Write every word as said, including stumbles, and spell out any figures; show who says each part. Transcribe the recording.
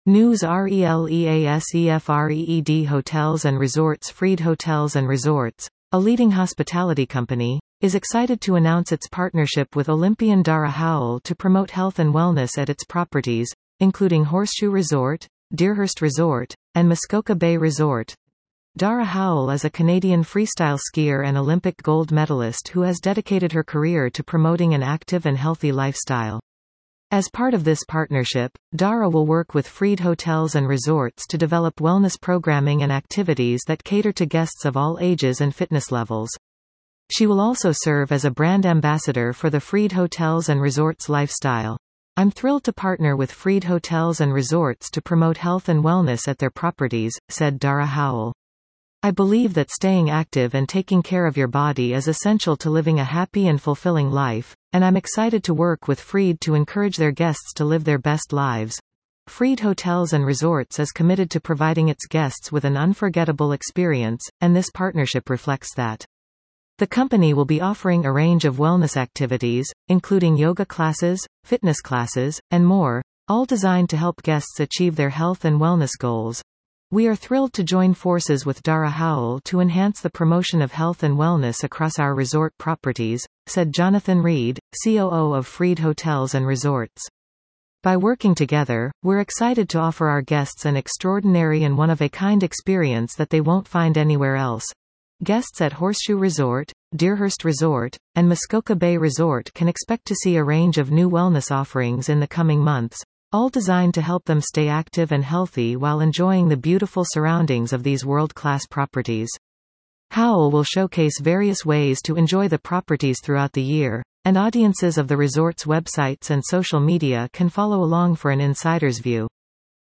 Speaker 1: News RELEASEFREED Hotels and Resorts Freed Hotels and Resorts, a leading hospitality company, is excited to announce its partnership with Olympian Dara Howell to promote health and wellness at its properties, including Horseshoe Resort, Deerhurst Resort, and Muskoka Bay Resort. Dara Howell is a Canadian freestyle skier and Olympic gold medalist who has dedicated her career to promoting an active and healthy lifestyle. As part of this partnership, Dara will work with Freed Hotels and Resorts to develop wellness programming and activities that cater to guests of all ages and fitness levels. She will also serve as a brand ambassador for the Freed Hotels and Resorts lifestyle. "I'm thrilled to partner with Freed Hotels and Resorts to promote health and wellness at their properties," said Dara Howell. "I believe that staying active and taking care of your body is essential to living a happy and fulfilling life, and I'm excited to work with Freed to encourage their guests to live their best lives." Freed Hotels and Resorts is committed to providing its guests with an unforgettable experience, and this partnership reflects that. The company will be offering a range of wellness activities, including yoga classes, fitness classes, and more, all designed to help guests achieve their health and wellness goals. "We are thrilled to join forces with Dara Howell to enhance the promotion of health and wellness across our resort properties," said Jonathan Reed, C O O of Freed Hotels and Resorts. "By working together, we're excited to offer our guests an extraordinary and one-of-a-kind experience that they won't find anywhere else." Guests at Horseshoe Resort, Deerhurst Resort, and Muskoka Bay Resort can expect to see a range of new wellness offerings in the coming months, all designed to help them stay active and healthy while enjoying the beautiful surroundings of these world-class properties. Howell will showcase various ways to enjoy the properties throughout the year, and audiences of the resort's websites and social media can follow along for an insider's view.